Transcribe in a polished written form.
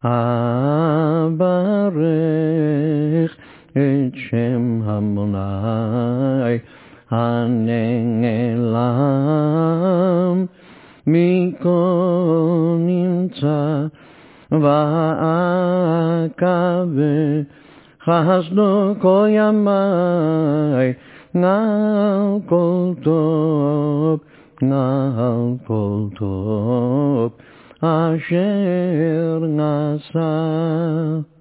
אברך את שם המוני הנעלם מכל נמצא ועקבה חסדו כל ימי נעל כל טוב אשר נעשה